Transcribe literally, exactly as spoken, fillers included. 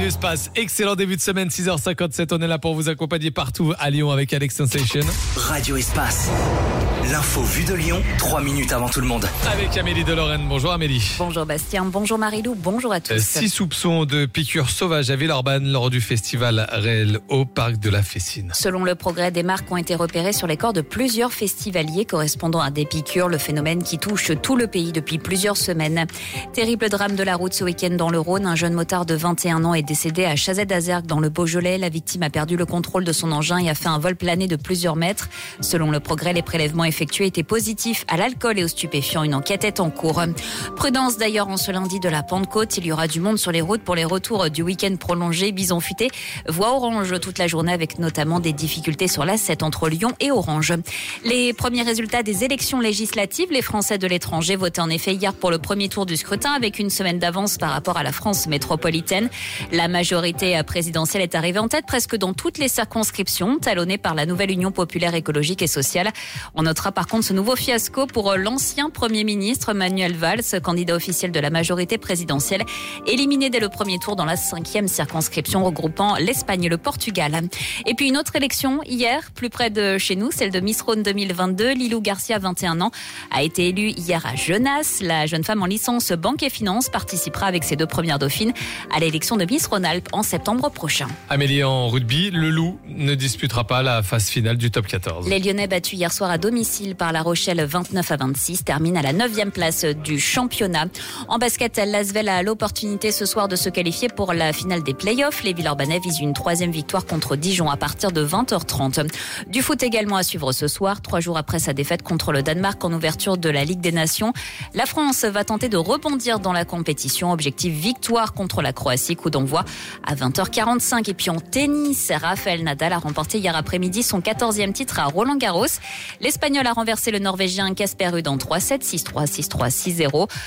Radio Espace, excellent début de semaine, six heures cinquante-sept. On est là pour vous accompagner partout à Lyon avec Alex Sensation. Radio Espace, l'info vue de Lyon, trois minutes avant tout le monde. Avec Amélie de Lorraine. Bonjour Amélie. Bonjour Bastien, bonjour Marilou, bonjour à tous. Six soupçons de piqûres sauvages à Villeurbanne lors du festival réel au parc de la Fessine. Selon le Progrès, des marques ont été repérées sur les corps de plusieurs festivaliers correspondant à des piqûres, le phénomène qui touche tout le pays depuis plusieurs semaines. Terrible drame de la route ce week-end dans le Rhône. Un jeune motard de vingt et un ans est décédé à Chazet-d'Azergues dans le Beaujolais. La victime a perdu le contrôle de son engin et a fait un vol plané de plusieurs mètres. Selon le Progrès, les prélèvements effectués étaient positifs à l'alcool et aux stupéfiants. Une enquête est en cours. Prudence d'ailleurs en ce lundi de la Pentecôte. Il y aura du monde sur les routes pour les retours du week-end prolongé. Bison futé, voie orange toute la journée avec notamment des difficultés sur l'A sept entre Lyon et Orange. Les premiers résultats des élections législatives. Les Français de l'étranger votaient en effet hier pour le premier tour du scrutin avec une semaine d'avance par rapport à la France métropolitaine. La majorité présidentielle est arrivée en tête presque dans toutes les circonscriptions, talonnée par la nouvelle Union populaire écologique et sociale. On notera par contre ce nouveau fiasco pour l'ancien Premier ministre Manuel Valls, candidat officiel de la majorité présidentielle, éliminé dès le premier tour dans la cinquième circonscription regroupant l'Espagne et le Portugal. Et puis une autre élection hier, plus près de chez nous, celle de Miss Rhône deux mille vingt-deux. Lilou Garcia, vingt et un ans, a été élue hier à Genasse. La jeune femme en licence banque et finance participera avec ses deux premières dauphines à l'élection de Miss Rhône-Alpes en septembre prochain. Amélie, en rugby, le Loup ne disputera pas la phase finale du top quatorze. Les Lyonnais battus hier soir à domicile par La Rochelle vingt-neuf à vingt-six terminent à la neuvième place du championnat. En basket, l'Asvel a l'opportunité ce soir de se qualifier pour la finale des playoffs. Les Villeurbanais visent une troisième victoire contre Dijon à partir de vingt heures trente. Du foot également à suivre ce soir, trois jours après sa défaite contre le Danemark en ouverture de la Ligue des Nations. La France va tenter de rebondir dans la compétition. Objectif victoire contre la Croatie, coup d'envoi à vingt heures quarante-cinq. Et puis en tennis, Rafael Nadal a remporté hier après-midi son quatorzième titre à Roland-Garros. L'Espagnol a renversé le Norvégien Casper Ruud en trois sept, six trois, six trois, six zéro.